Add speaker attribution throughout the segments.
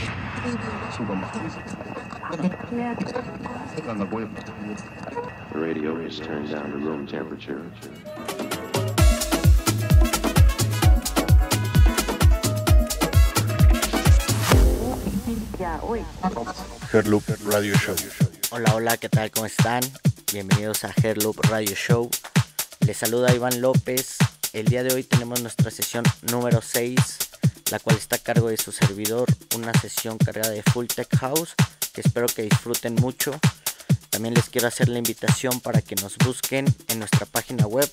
Speaker 1: The radio is turned down to room temperature.
Speaker 2: Herloop Radio Show.
Speaker 3: Hola, hola, ¿qué tal? ¿Cómo están? Bienvenidos a Herloop Radio Show. Les saluda Iván López. El día de hoy tenemos nuestra sesión número 6, la cual está a cargo de su servidor, una sesión cargada de Full Tech House, que espero que disfruten mucho. También les quiero hacer la invitación para que nos busquen en nuestra página web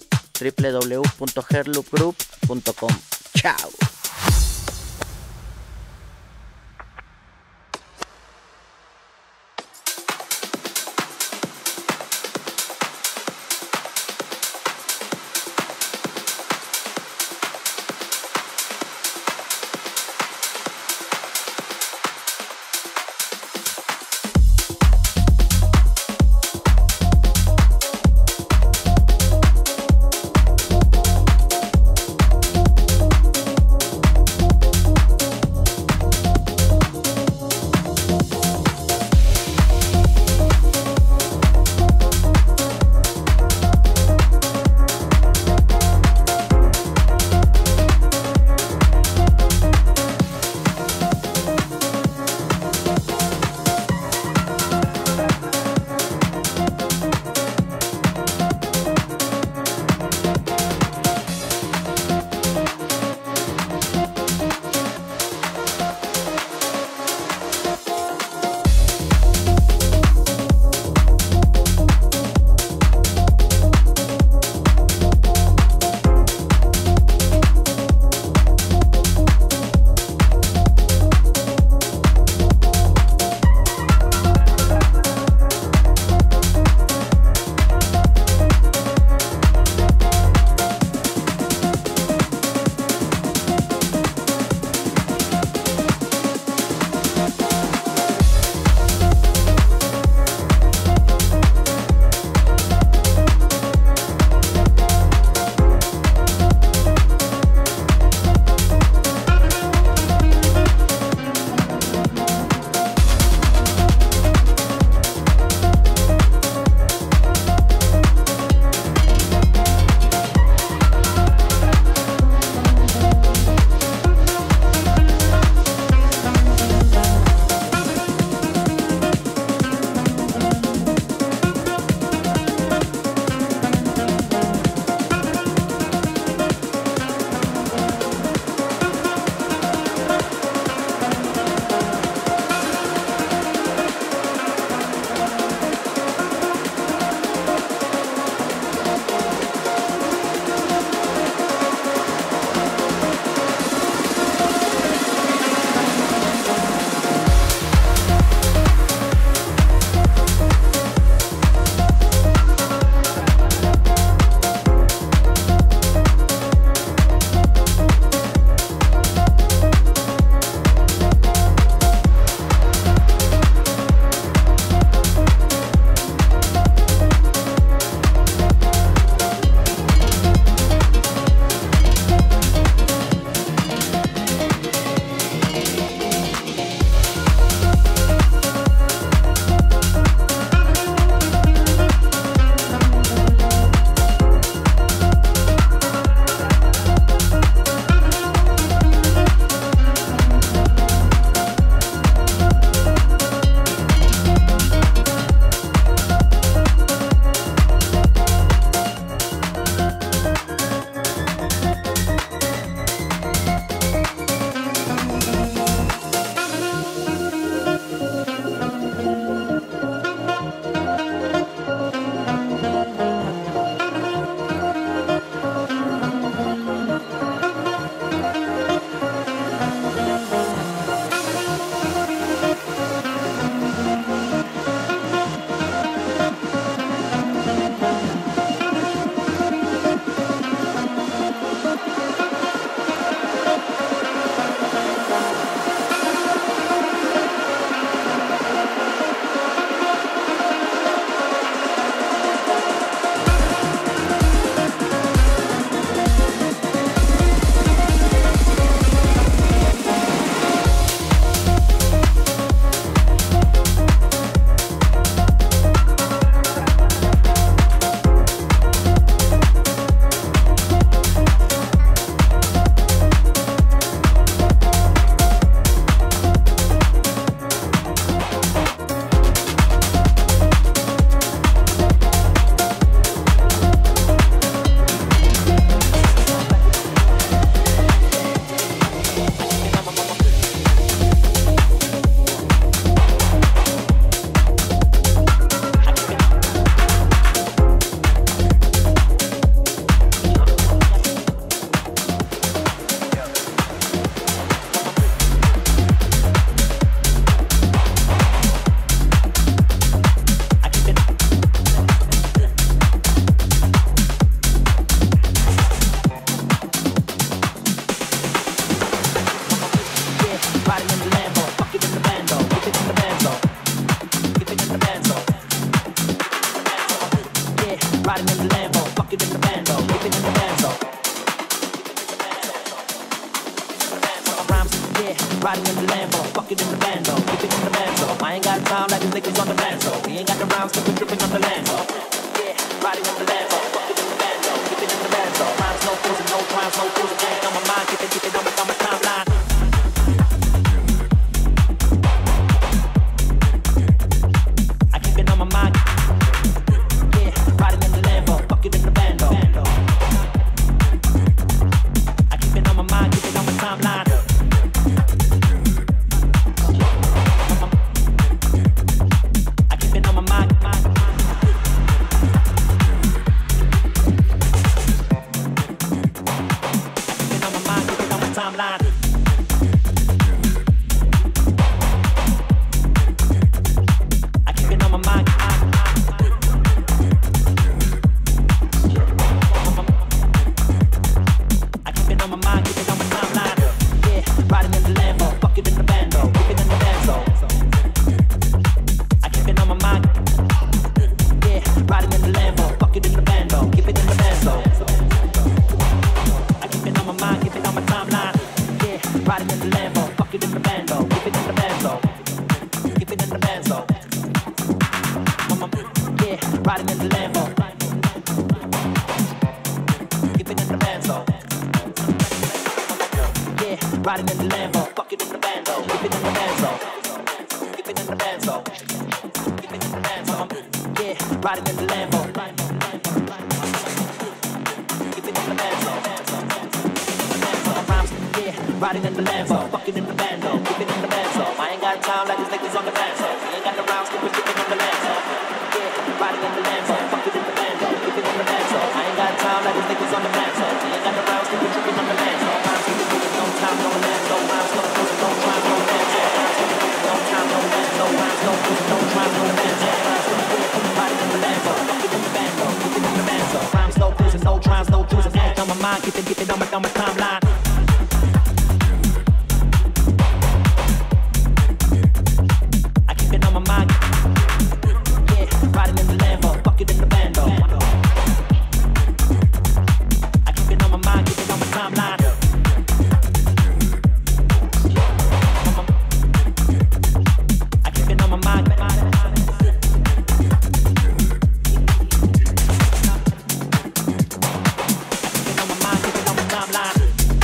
Speaker 3: www.herloopgroup.com. ¡Chao!
Speaker 4: riding in the Lambo, fucking in the bando, keep it in the bando. I ain't got time like these niggas on the bando. We ain't got the rounds to be dripping on the Lambo. Yeah, riding in the Lambo, fucking in the bando, keep it in the bando. Rhymes, no fools, no crimes, no fools. Ain't on my mind, keep it on my timeline. I keep it on my mind. Yeah, riding in the Lambo, fucking in the bando. I keep it on my mind, keep it on my timeline. I keep it on my mind. Timeline. I keep it on my mind. I keep it on my mind, keep it on my timeline. Yeah, riding in the Lambo, fuck it in the bando, keep it in the bando. I keep it on my mind. Yeah, riding in the Lambo, fuck it in the bando, keep it in the bando. I keep it on my mind, keep it on my timeline. Yeah, riding in the Lambo, fuck it in the bando, keep it in the bando, keep it in the bando. Yeah, riding in the Lambo, keep it in the bando. Yeah, riding in the Lambo, fuck it in the bando, keep it in the bando, keep it in the bando, keep it in the bando. Yeah, riding in the Lambo, keep it in the bando. Riding in the Lambo, fucking in the bando, keep it in the bando. I ain't got time like these niggas on the bando. We ain't got the rounds, keep it in the bando. Yeah, riding in the Lambo, fucking in the bando, keep it in the bando. I ain't got time like these niggas on the bando. We ain't got the rounds, keep it dripping on the bando. Rounds, keep it dripping, no time, no land, no rounds, no cruising, no crime, no land. No time, no land, no rounds, no cruising, no crime, no land. Riding in the Lambo, fucking in the bando, keep it in the bando. Rounds, no cruising, no crimes, no cruising. Ain't on my mind, keep it on my timeline. Riding in the Lambo, fuck it in the bando. I keep it on my mind, keep it on my timeline. I keep it on my mind. I keep it on my mind, keep it on my timeline.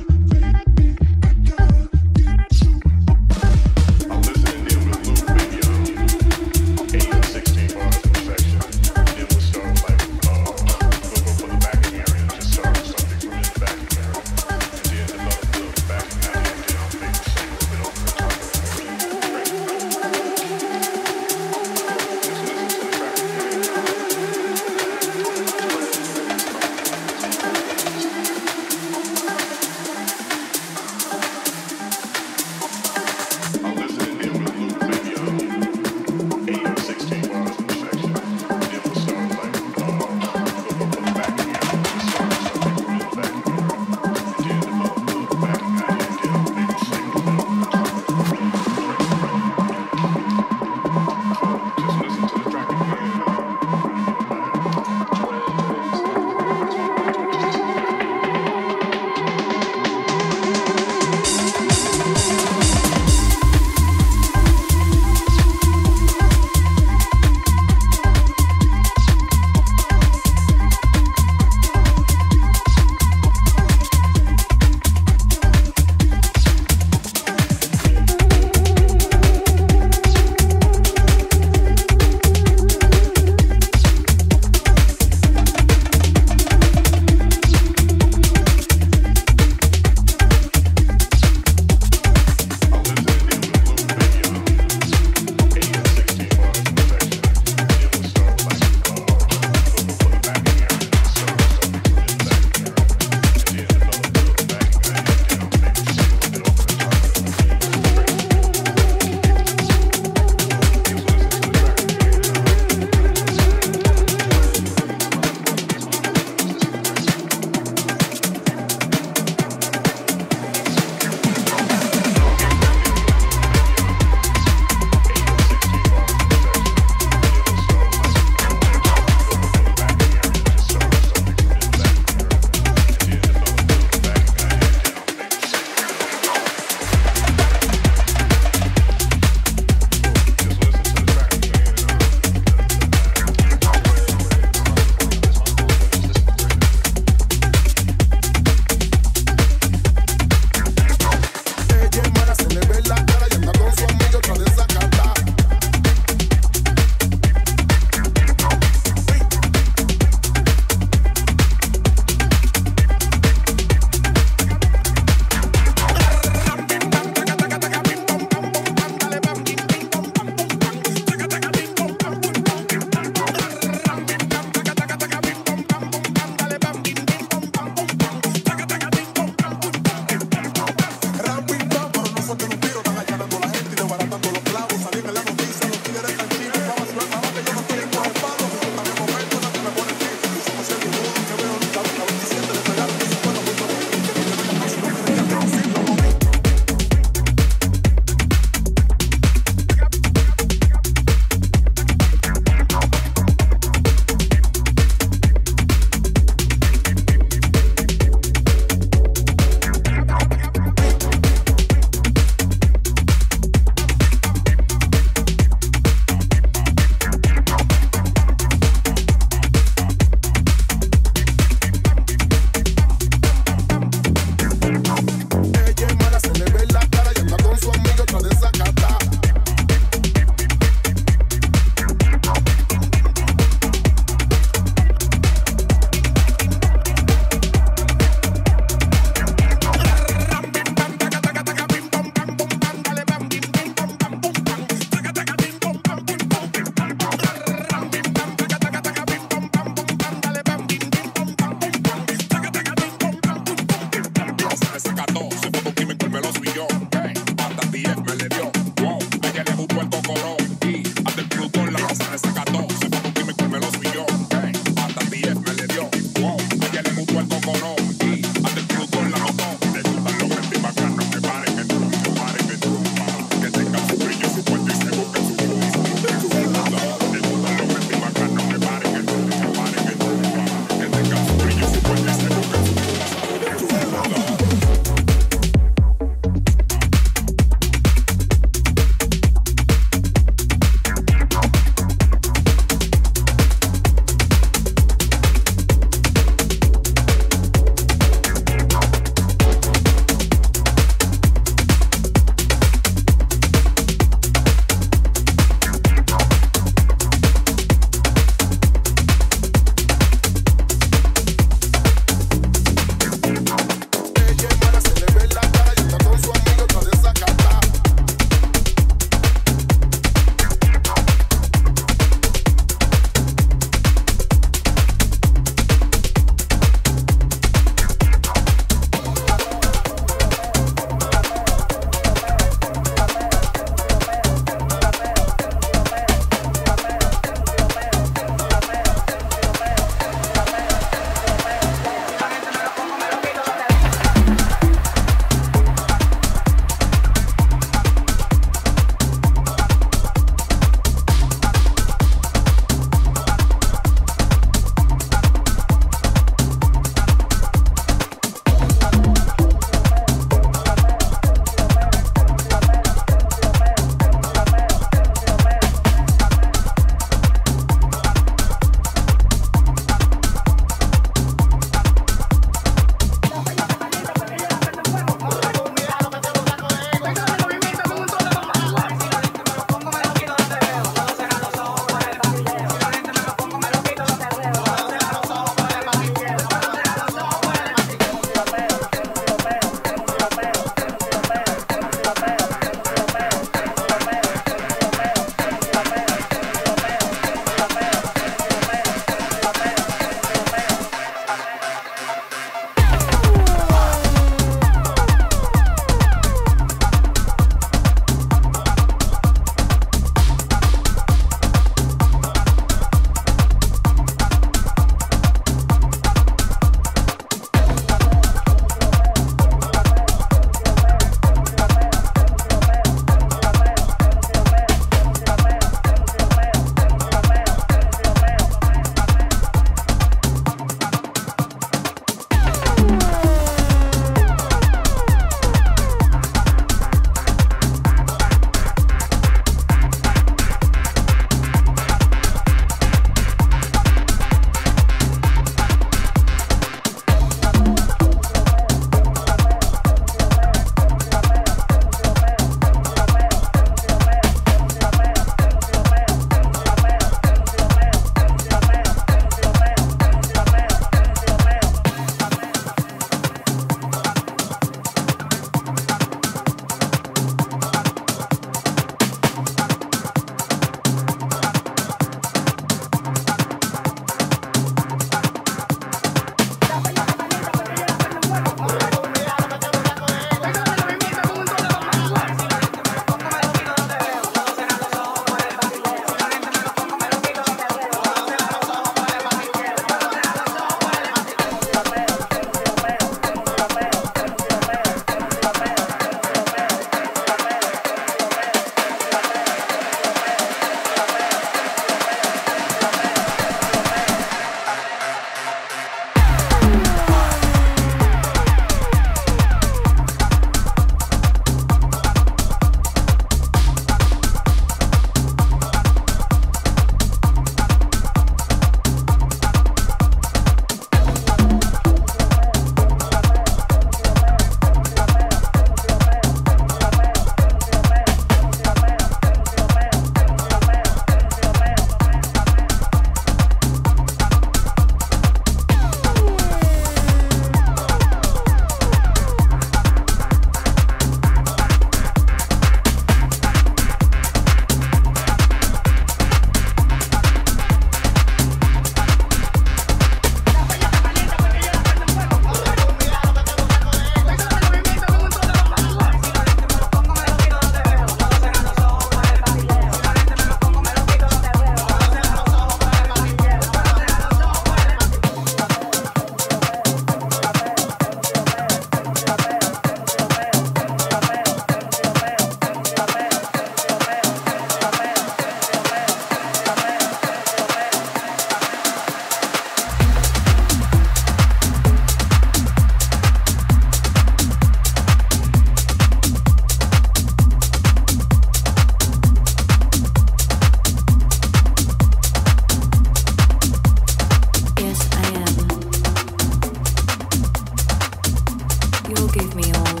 Speaker 5: You'll give me all.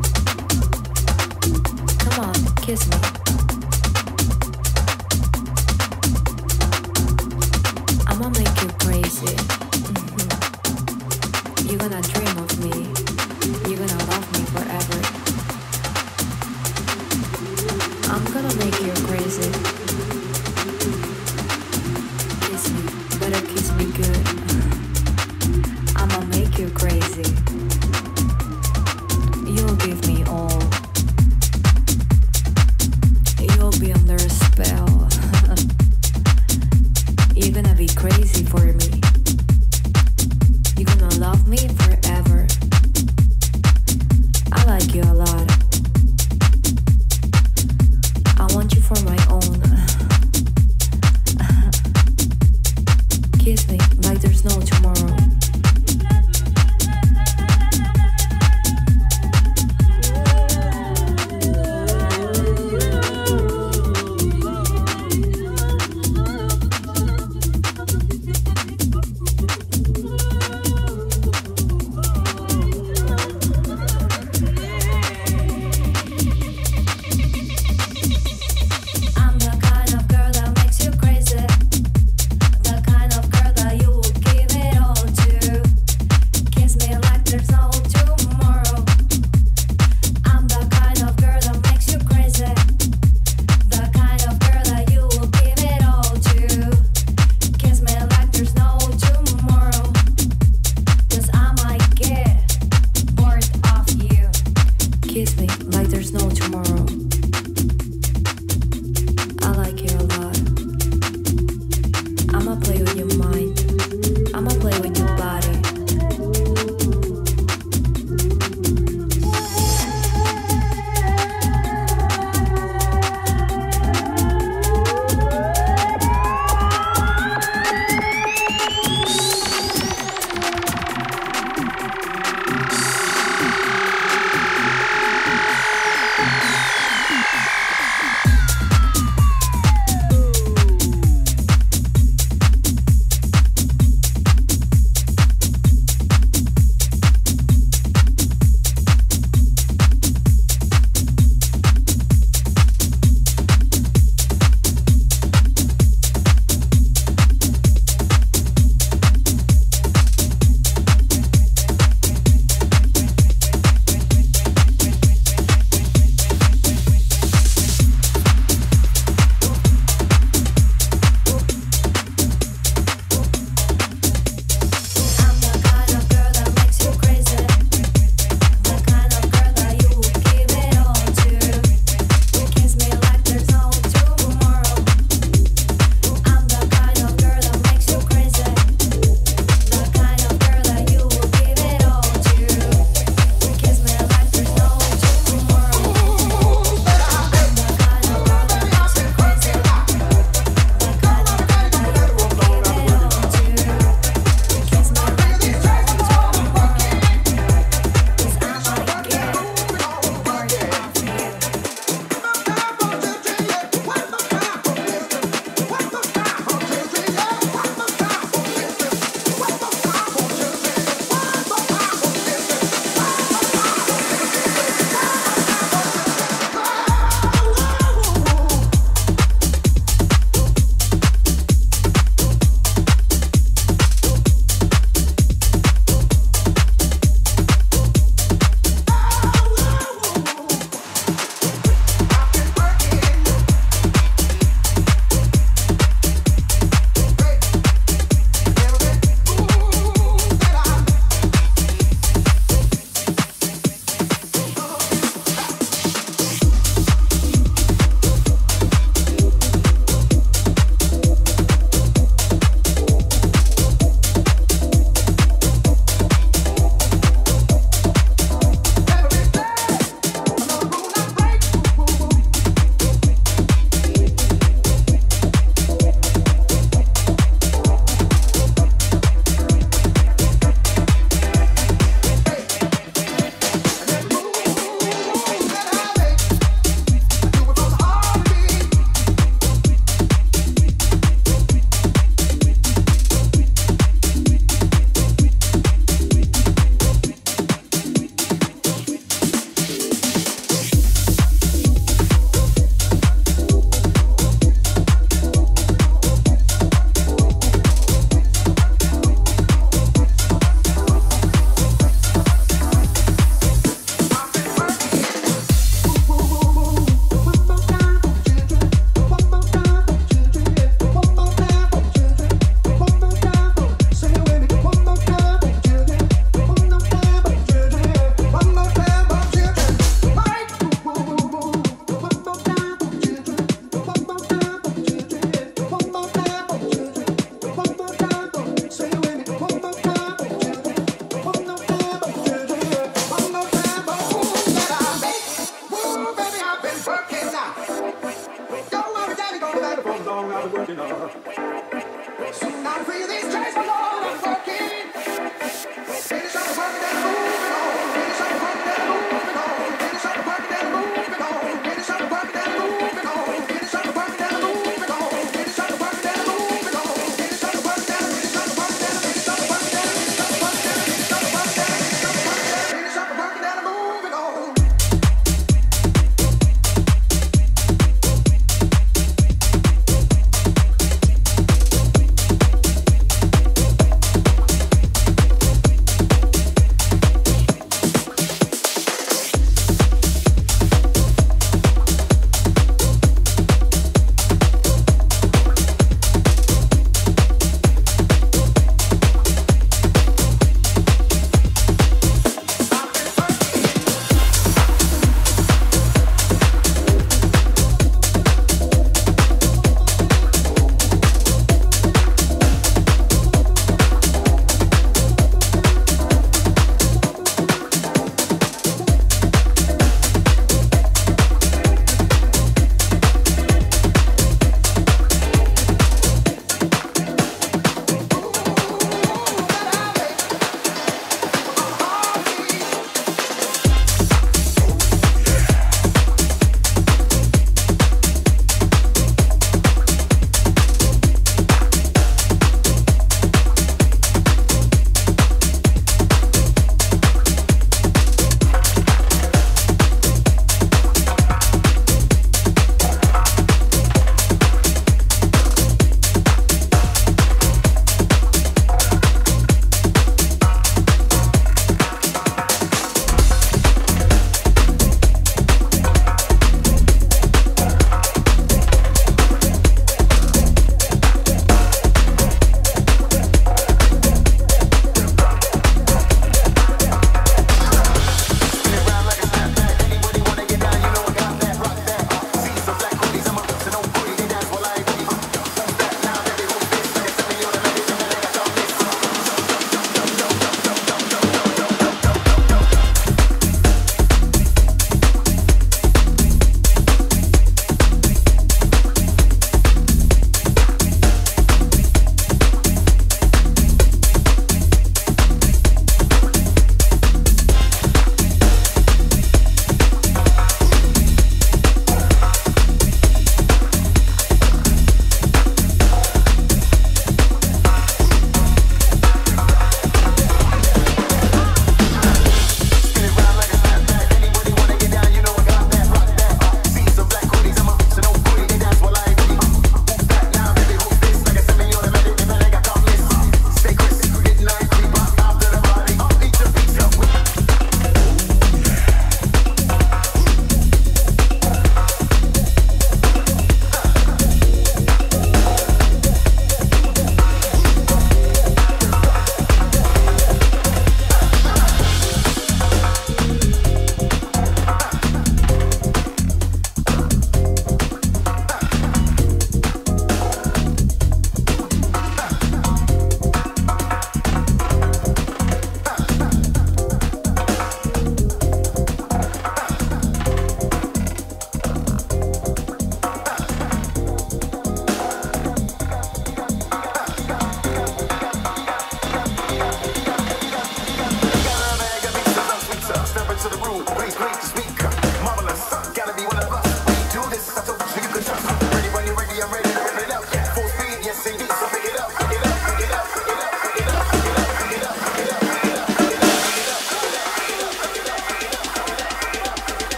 Speaker 5: Come on, kiss me. I'ma make you crazy. You're gonna dream of me. You're gonna love me forever. I'm gonna make you crazy. Kiss me, better kiss me good. I'ma make you crazy. You'll give me all. You'll be under a spell. You're gonna be crazy for me. You're gonna love me forever.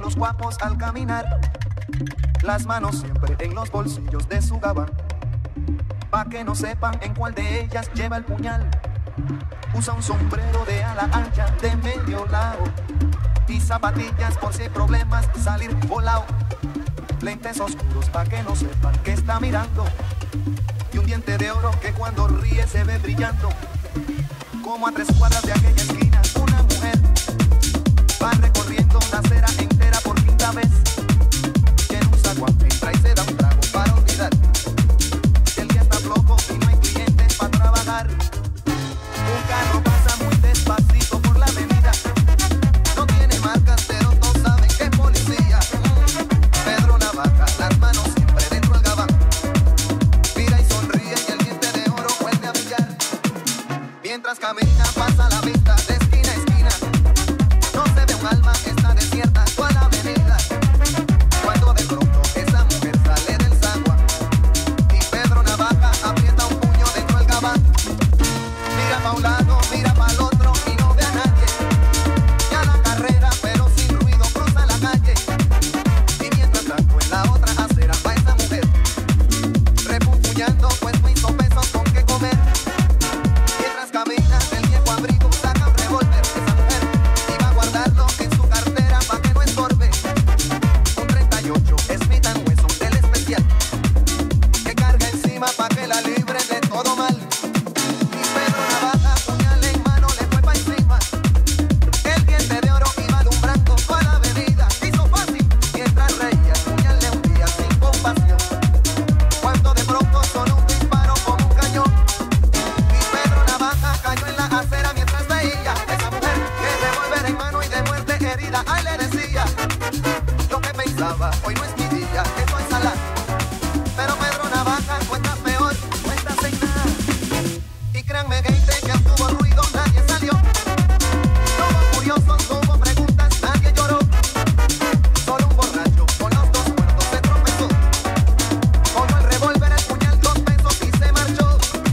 Speaker 6: otros guapos al caminar, las manos siempre en los bolsillos de su gabán, pa' que no sepan en cuál de ellas lleva el puñal. Usa un sombrero de ala ancha de medio lado y zapatillas por si hay problemas salir volado. Lentes oscuros pa' que no sepan que está mirando, y un diente de oro que cuando ríe se ve brillando. Como a 3 cuadras de aquella esquina una mujer va recorriendo una acera entera por 5ª vez, y en un zaguán entra y se da un trago para olvidar que el día está flojo y no hay clientes para trabajar. Un carro pasa muy despacito por la avenida, no tiene marcas pero todos saben que es policía. Pedro Navaja, las manos siempre dentro del gabán, mira y sonríe y el diente de oro vuelve a brillar. Mientras camina pasa la vista de esquina a esquina, no se ve un alma, está desierta toda la avenida. Cuando de pronto esa mujer sale del zaguán y Pedro Navaja aprieta un puño dentro del gabán. Mira pa' un lado, mira pa' el otro y no ve a nadie. Ya la carrera pero sin ruido cruza la calle, y mientras tanto en la otra acera va esa mujer refunfuñando pues no hizo pesos con qué comer. Mientras camina del viejo abrigo saca un revólver. Esa mujer iba a guardarlo en su cartera pa' que no estorbe. Un 38 Smith & Wesson del especial que carga encima pa' que la libre de todo mal. Y Pedro Navaja, puñal en mano, le fue pa' encima. El diente de oro iba alumbrando toda la avenida. Hizo fácil mientras reía, el puñal le hundía sin compasión, cuando de pronto sonó un disparo como un cañón. Y Pedro Navaja cayó en la acera mientras veía esa mujer que revólver en mano y de muerte herida. Ay, le decía, lo que pensaba, hoy no es mi día, que soy salada. Pero Pedro Navaja cuenta peor, cuenta sin nada. Y créanme gente que hubo ruido, nadie salió. No hubo curiosos, no hubo preguntas, nadie lloró. Solo un borracho con los 2 muertos se tropezó. Cogió el revólver, el puñal, 2 pesos y se marchó.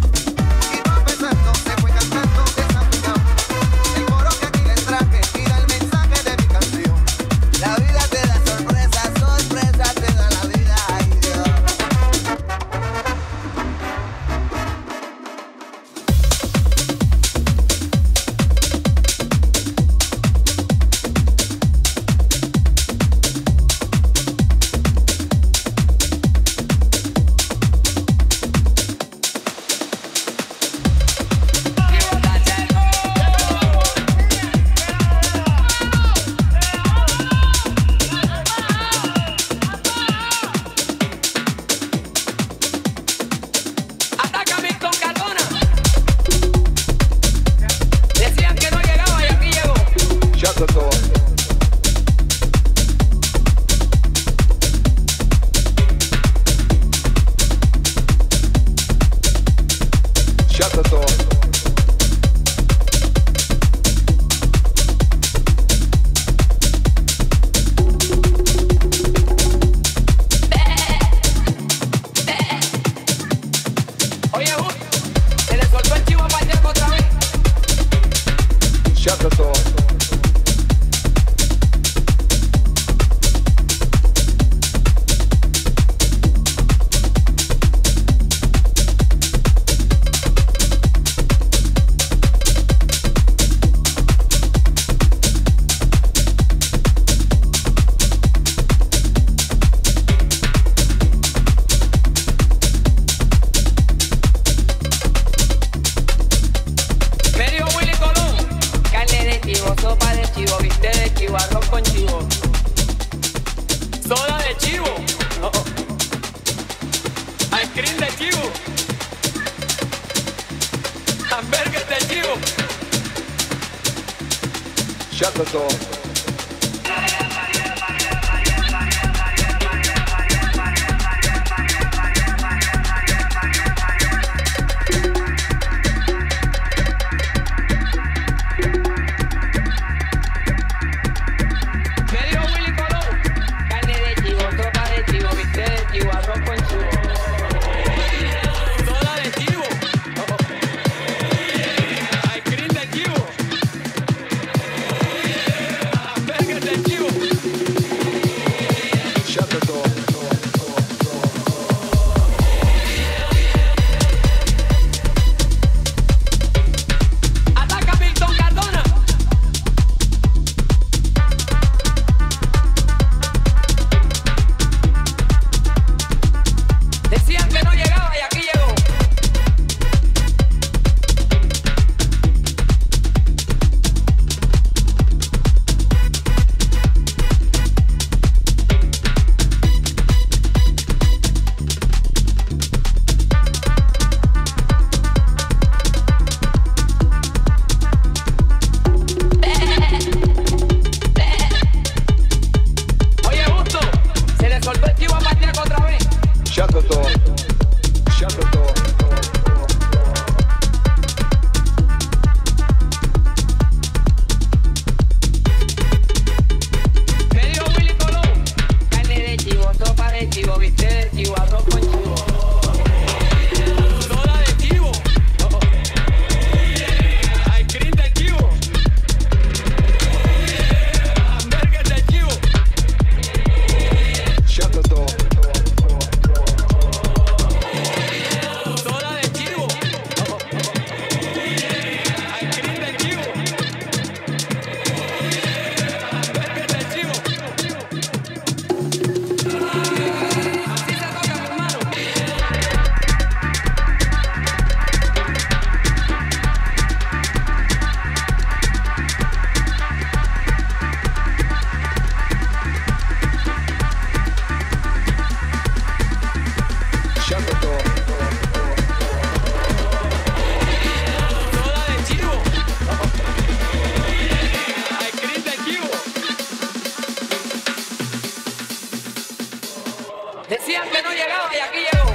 Speaker 6: Y tropezando se fue cantando desafinado el coro que aquí les traje y da el mensaje de mi canción. La vida te da sorpresas, sorpresas te da la vida, ay Dios.
Speaker 7: Atácame con Cardona. Decían que no llegaba y aquí llegó.
Speaker 6: Shut the door. Shut the door.
Speaker 7: Oye, se le soltó el chivo para el otra vez.
Speaker 6: Shut the door.
Speaker 7: Me dijo Willy Colón, carne de chivo, sopa de chivo, bistec de chivo, arroz con chivo, soda de chivo, ice cream de chivo, hamburgues de chivo.
Speaker 6: Shut the door.
Speaker 7: Me dijo Willy Colón, carne de chivo, sopa de chivo, bistec de chivo, arroz con chivo, soda de chivo, ice cream de chivo, Soltó el chivo a partir otra vez.
Speaker 8: Shackleton.
Speaker 7: Medio Willy Colón. Carne de chivo, sopa de chivo, bistec de chivo, arroz con chivo. Soda de chivo. Ice cream de chivo. Hamburgues de chivo.
Speaker 8: Shackleton.
Speaker 7: Soda de chivo. Ice cream de chivo. Hamburgues de chivo. Así se toca, mi hermano.
Speaker 8: Shackleton.
Speaker 7: Soda de chivo. Ice cream de chivo. Decían que no llegaba y aquí llegó.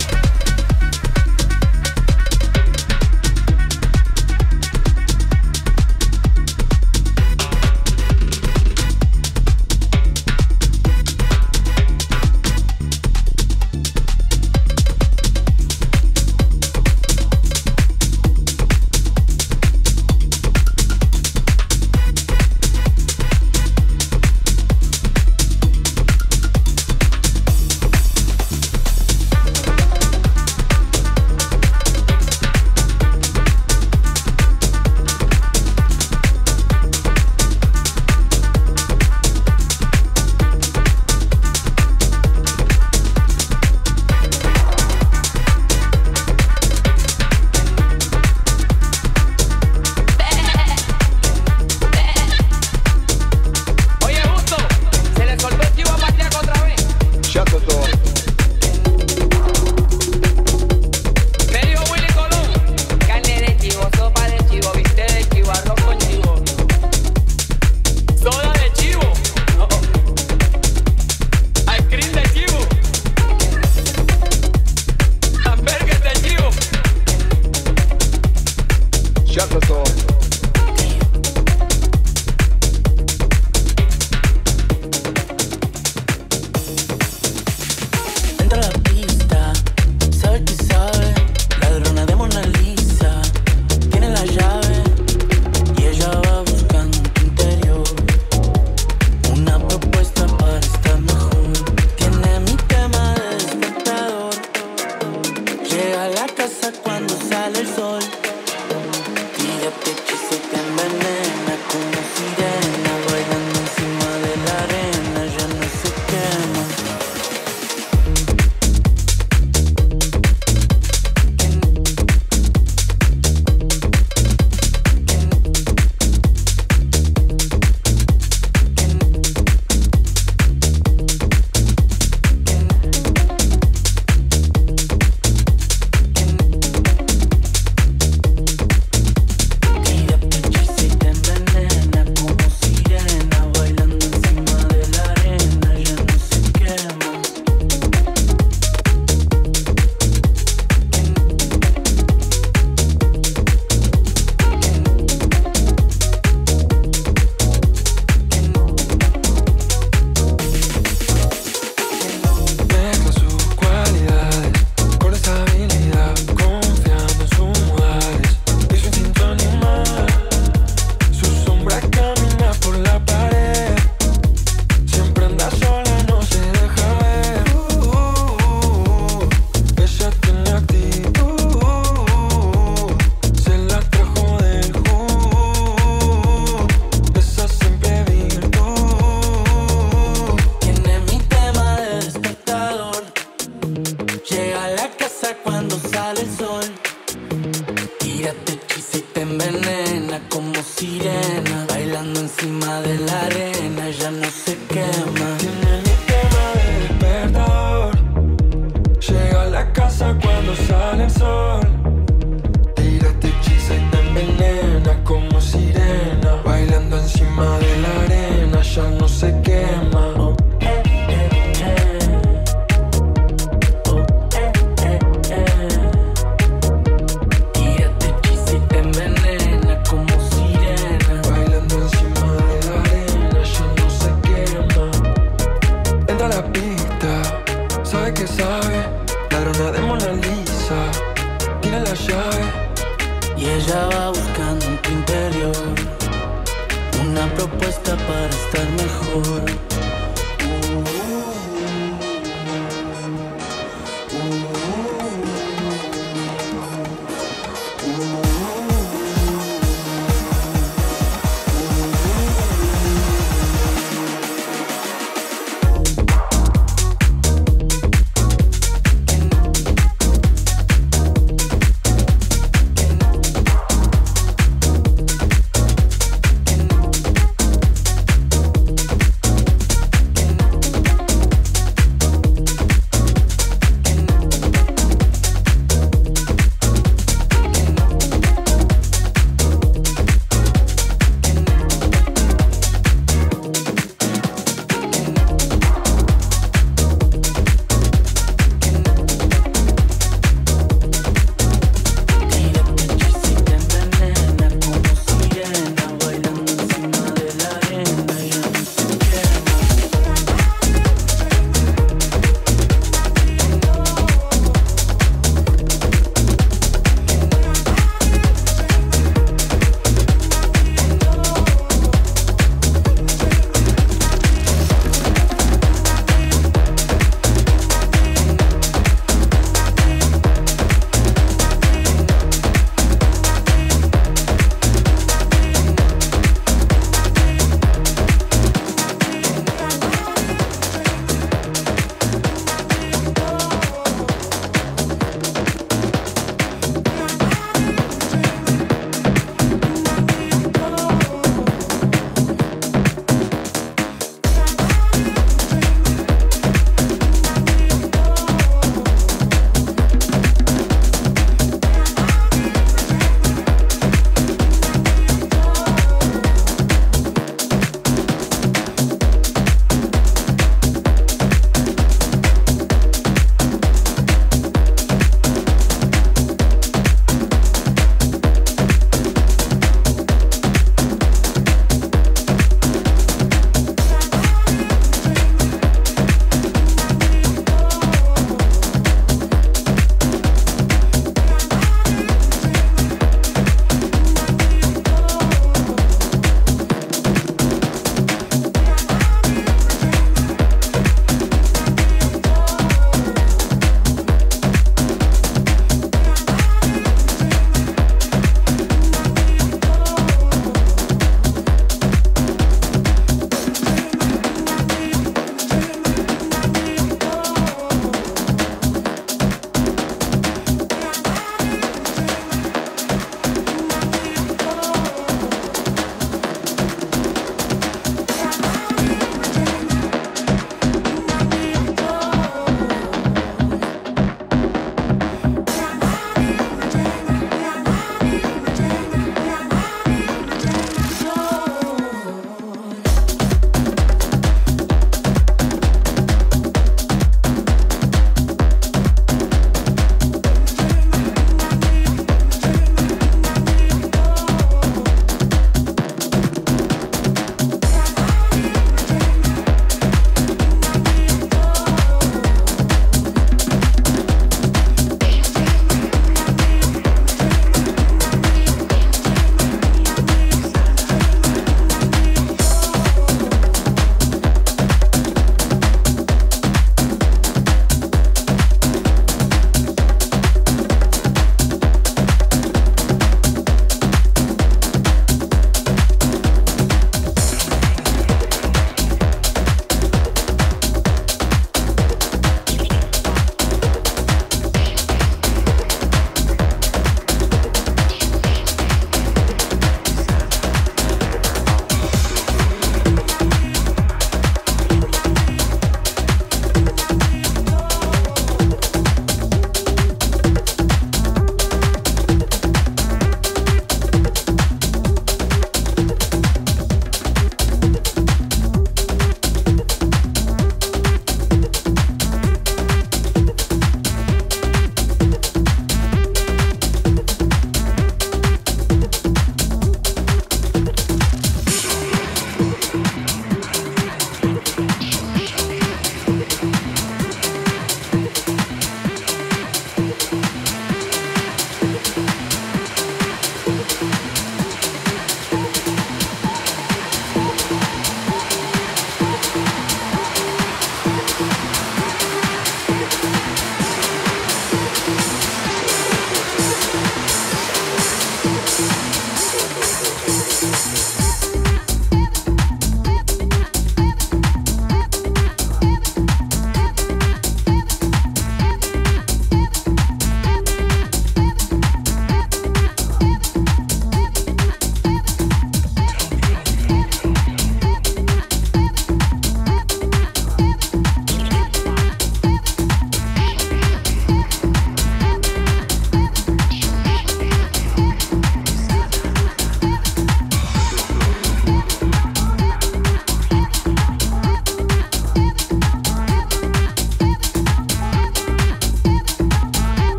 Speaker 9: que sabe, ladrona de Mona Lisa, tiene la llave.
Speaker 10: Y ella va buscando en tu interior una propuesta para estar mejor.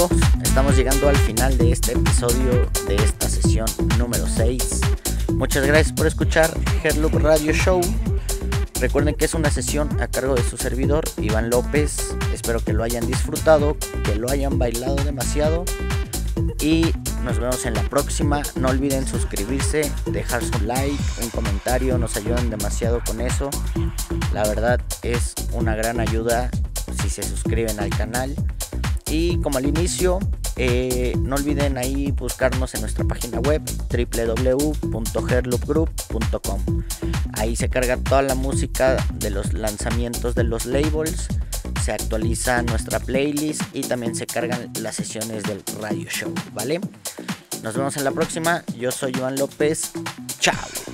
Speaker 3: estamos llegando al final de este episodio de esta sesión número 6. Muchas gracias por escuchar Herloop Radio Show. Recuerden que es una sesión a cargo de su servidor, Iván López. Espero que lo hayan disfrutado, que lo hayan bailado demasiado. Y nos vemos en la próxima. No olviden suscribirse, dejar su like, un comentario. Nos ayudan demasiado con eso. La verdad es una gran ayuda si se suscriben al canal. Y como al inicio, no olviden ahí buscarnos en nuestra página web www.herloopgroup.com. Ahí se carga toda la música de los lanzamientos de los labels, se actualiza nuestra playlist y también se cargan las sesiones del radio show, ¿vale? Nos vemos en la próxima. Yo soy Iván López. Chao.